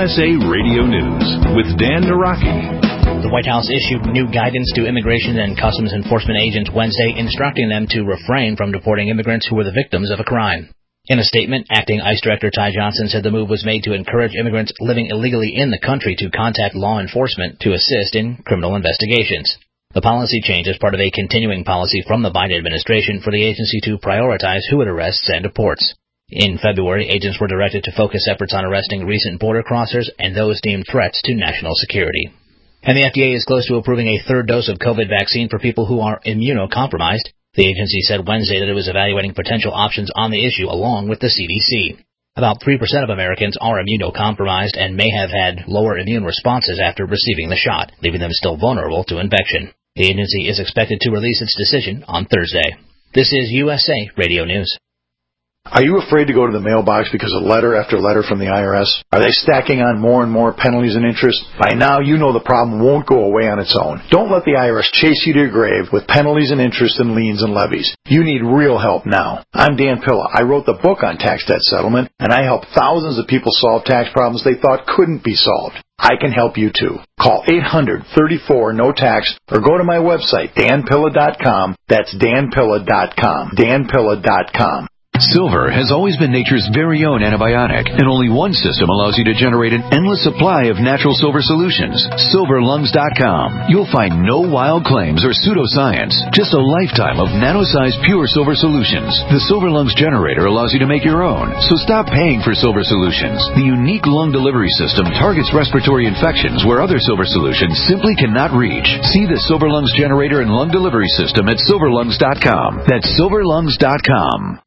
USA Radio News with Dan Naraki. The White House issued new guidance to Immigration and Customs Enforcement agents Wednesday, instructing them to refrain from deporting immigrants who were the victims of a crime. In a statement, Acting ICE Director Ty Johnson said the move was made to encourage immigrants living illegally in the country to contact law enforcement to assist in criminal investigations. The policy change is part of a continuing policy from the Biden administration for the agency to prioritize who it arrests and deports. In February, agents were directed to focus efforts on arresting recent border crossers and those deemed threats to national security. And the FDA is close to approving a third dose of COVID vaccine for people who are immunocompromised. The agency said Wednesday that it was evaluating potential options on the issue along with the CDC. About 3% of Americans are immunocompromised and may have had lower immune responses after receiving the shot, leaving them still vulnerable to infection. The agency is expected to release its decision on Thursday. This is USA Radio News. Are you afraid to go to the mailbox because of letter after letter from the IRS? Are they stacking on more and more penalties and interest? By now, you know the problem won't go away on its own. Don't let the IRS chase you to your grave with penalties and interest and liens and levies. You need real help now. I'm Dan Pilla. I wrote the book on tax debt settlement, and I help thousands of people solve tax problems they thought couldn't be solved. I can help you too. Call 800-34-NO-TAX or go to my website, danpilla.com. That's danpilla.com. danpilla.com. Silver has always been nature's very own antibiotic, and only one system allows you to generate an endless supply of natural silver solutions. SilverLungs.com. You'll find no wild claims or pseudoscience, just a lifetime of nano-sized pure silver solutions. The Silver Lungs generator allows you to make your own, so stop paying for silver solutions. The unique lung delivery system targets respiratory infections where other silver solutions simply cannot reach. See the Silver Lungs generator and lung delivery system at SilverLungs.com. That's SilverLungs.com.